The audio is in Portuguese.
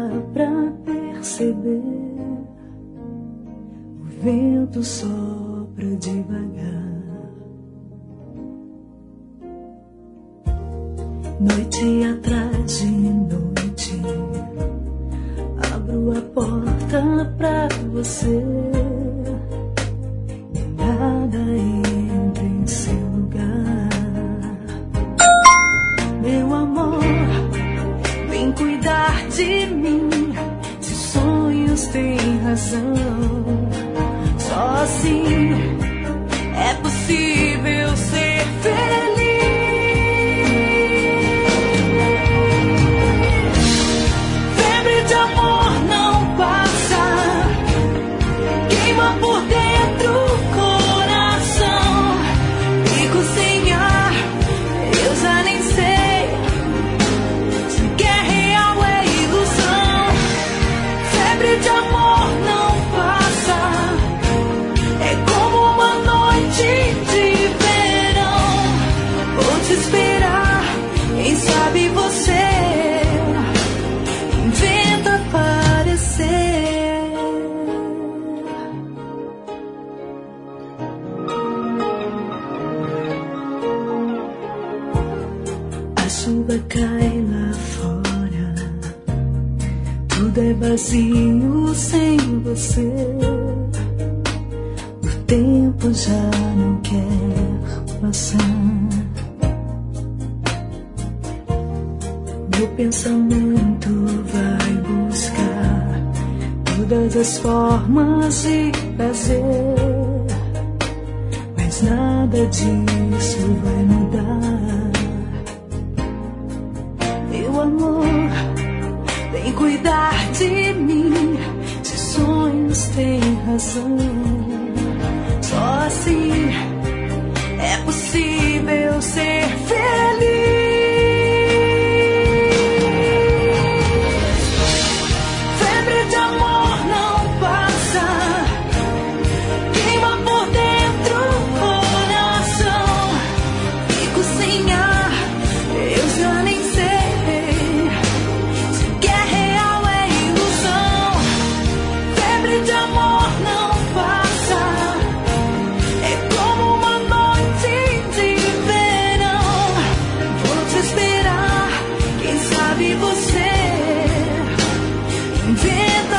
pra perceber. O vento sopra devagar. Noite atrás de noite, abro a porta pra você. E nada entra em seu lugar. Meu amor, vem cuidar de mim. Se sonhos têm razão, só assim é possível ser feliz. Febre de amor não passa, queima por dentro o coração. Fico sem ar, eu já nem sei se que é real é ilusão. Febre de amor não passa, é como uma noite de verão. Vou te esperar, quem sabe você inventa aparecer. A chuva cai lá fora, tudo é vazio sem você. O tempo já não quer passar. Meu pensamento vai buscar todas as formas de prazer, mas nada disso vai mudar. Meu amor, vem cuidar de mim. Se sonhos têm razão, só assim é possível ser feliz. Febre de amor não passa, queima por dentro o coração. Fico sem ar, eu já nem sei se que é real é ilusão. Febre de amor não passa, é como uma noite de verão. Vou te esperar, quem sabe você inventa